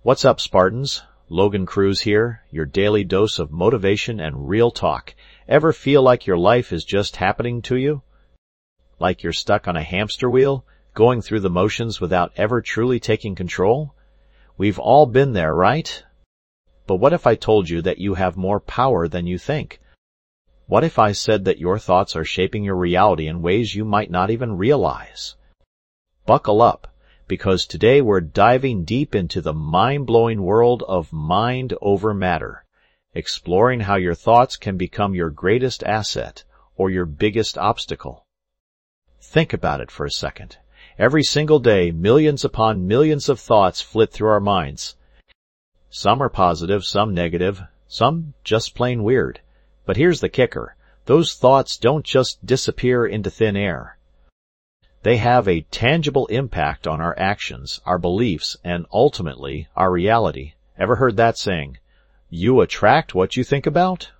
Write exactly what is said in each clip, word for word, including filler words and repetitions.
What's up, Spartans? Logan Cruz here, your daily dose of motivation and real talk. Ever feel like your life is just happening to you? Like you're stuck on a hamster wheel, going through the motions without ever truly taking control? We've all been there, right? But what if I told you that you have more power than you think? What if I said that your thoughts are shaping your reality in ways you might not even realize? Buckle up, because today we're diving deep into the mind-blowing world of mind over matter, exploring how your thoughts can become your greatest asset or your biggest obstacle. Think about it for a second. Every single day, millions upon millions of thoughts flit through our minds. Some are positive, some negative, some just plain weird. But here's the kicker. Those thoughts don't just disappear into thin air. They have a tangible impact on our actions, our beliefs, and ultimately, our reality. Ever heard that saying, you attract what you think about?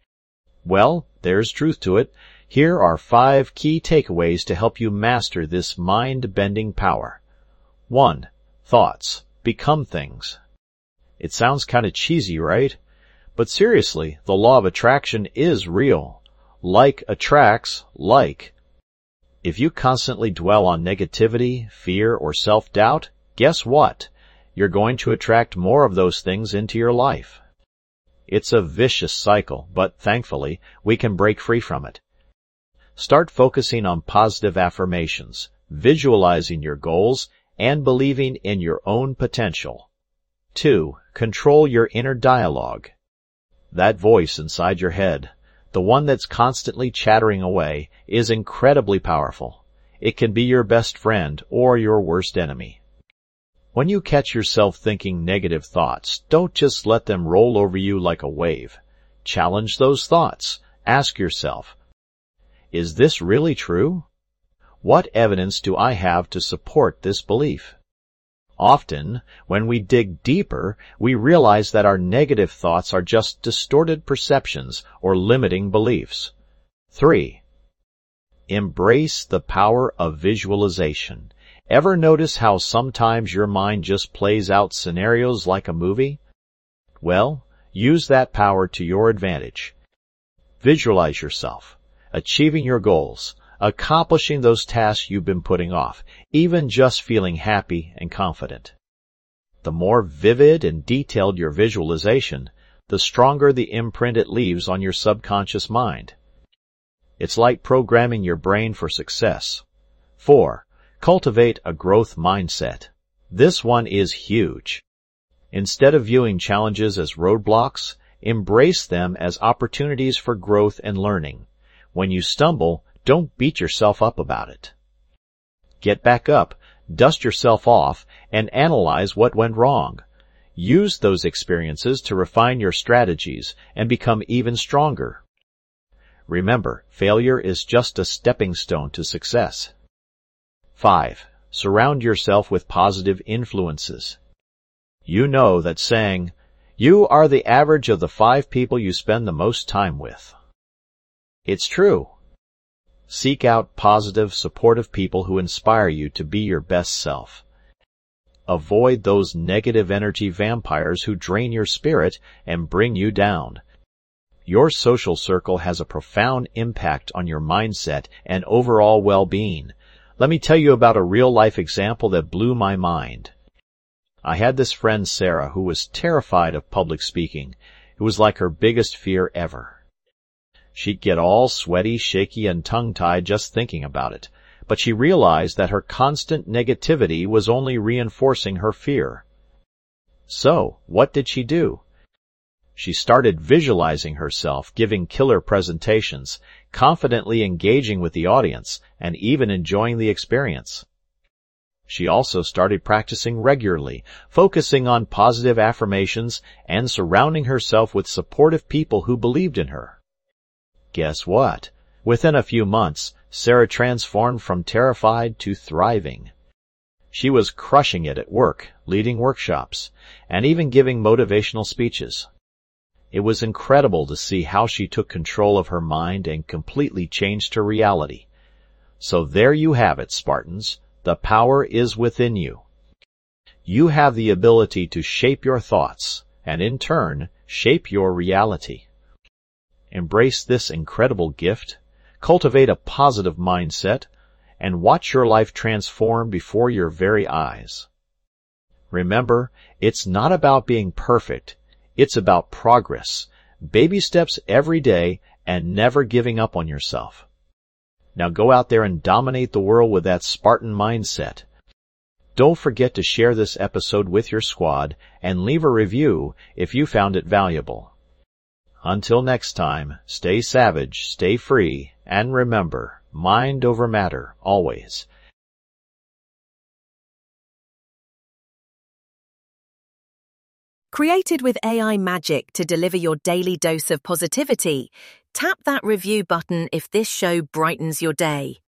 Well, there's truth to it. Here are five key takeaways to help you master this mind-bending power. One, thoughts become things. It sounds kind of cheesy, right? But seriously, the law of attraction is real. Like attracts like. If you constantly dwell on negativity, fear, or self-doubt, guess what? You're going to attract more of those things into your life. It's a vicious cycle, but thankfully, we can break free from it. Start focusing on positive affirmations, visualizing your goals, and believing in your own potential. Two, control your inner dialogue. That voice inside your head, the one that's constantly chattering away, is incredibly powerful. It can be your best friend or your worst enemy. When you catch yourself thinking negative thoughts, don't just let them roll over you like a wave. Challenge those thoughts. Ask yourself, is this really true? What evidence do I have to support this belief? Often, when we dig deeper, we realize that our negative thoughts are just distorted perceptions or limiting beliefs. Three, embrace the power of visualization. Ever notice how sometimes your mind just plays out scenarios like a movie? Well, use that power to your advantage. Visualize yourself, achieving your goals, accomplishing those tasks you've been putting off, even just feeling happy and confident. The more vivid and detailed your visualization, the stronger the imprint it leaves on your subconscious mind. It's like programming your brain for success. Four, cultivate a growth mindset. This one is huge. Instead of viewing challenges as roadblocks, embrace them as opportunities for growth and learning. When you stumble, don't beat yourself up about it. Get back up, dust yourself off, and analyze what went wrong. Use those experiences to refine your strategies and become even stronger. Remember, failure is just a stepping stone to success. Five, surround yourself with positive influences. You know that saying, you are the average of the five people you spend the most time with. It's true. Seek out positive, supportive people who inspire you to be your best self. Avoid those negative energy vampires who drain your spirit and bring you down. Your social circle has a profound impact on your mindset and overall well-being. Let me tell you about a real-life example that blew my mind. I had this friend Sarah who was terrified of public speaking. It was like her biggest fear ever. She'd get all sweaty, shaky, and tongue-tied just thinking about it, but she realized that her constant negativity was only reinforcing her fear. So, what did she do? She started visualizing herself giving killer presentations, confidently engaging with the audience, and even enjoying the experience. She also started practicing regularly, focusing on positive affirmations and surrounding herself with supportive people who believed in her. Guess what? Within a few months, Sarah transformed from terrified to thriving. She was crushing it at work, leading workshops, and even giving motivational speeches. It was incredible to see how she took control of her mind and completely changed her reality. So there you have it, Spartans. The power is within you. You have the ability to shape your thoughts, and in turn, shape your reality. Embrace this incredible gift, cultivate a positive mindset, and watch your life transform before your very eyes. Remember, it's not about being perfect, it's about progress, baby steps every day, and never giving up on yourself. Now go out there and dominate the world with that Spartan mindset. Don't forget to share this episode with your squad and leave a review if you found it valuable. Until next time, stay savage, stay free, and remember, mind over matter, always. Created with A I magic to deliver your daily dose of positivity, tap that review button if this show brightens your day.